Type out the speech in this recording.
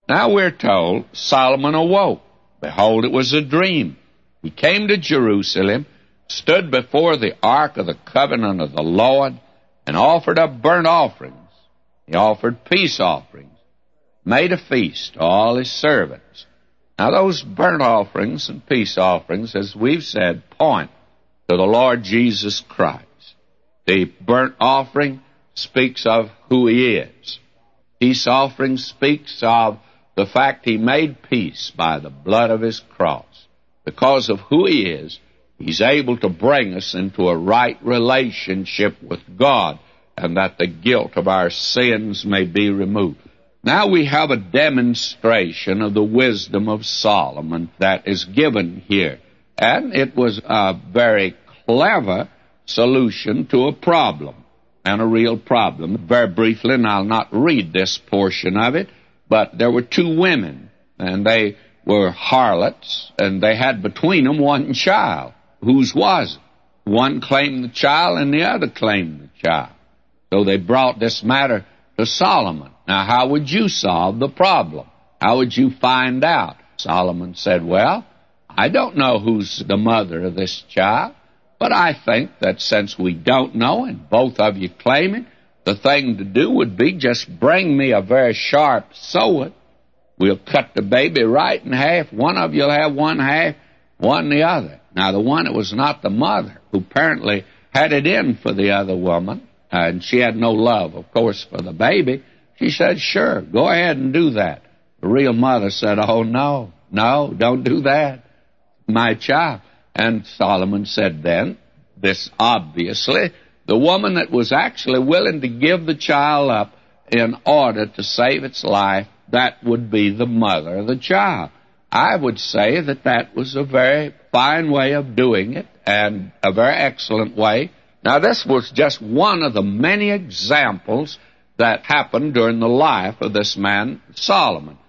Now we're told Solomon awoke. Behold, it was a dream. He came to Jerusalem, stood before the ark of the covenant of the Lord, and offered up burnt offerings. He offered peace offerings, made a feast to all his servants. Now those burnt offerings and peace offerings, as we've said, point to the Lord Jesus Christ. The burnt offering speaks of who he is. Peace offering speaks of the fact he made peace by the blood of his cross. Because of who he is, he's able to bring us into a right relationship with God, and that the guilt of our sins may be removed. Now we have a demonstration of the wisdom of Solomon that is given here. And it was a very clever solution to a problem, and a real problem. Very briefly, and I'll not read this portion of it, but there were two women, and they were harlots, and they had between them one child. Whose was it? One claimed the child, and the other claimed the child. So they brought this matter to Solomon. Now, how would you solve the problem? How would you find out? Solomon said, well, I don't know who's the mother of this child, but I think that since we don't know and both of you claim it, the thing to do would be just bring me a very sharp sword. We'll cut the baby right in half. One of you'll have one half, one the other. Now, the one that was not the mother, who apparently had it in for the other woman, and she had no love, of course, for the baby, she said, sure, go ahead and do that. The real mother said, oh, no, don't do that, my child. And Solomon said then, this obviously, the woman that was actually willing to give the child up in order to save its life, that would be the mother of the child. I would say that that was a very fine way of doing it, and a very excellent way. Now, this was just one of the many examples that happened during the life of this man, Solomon.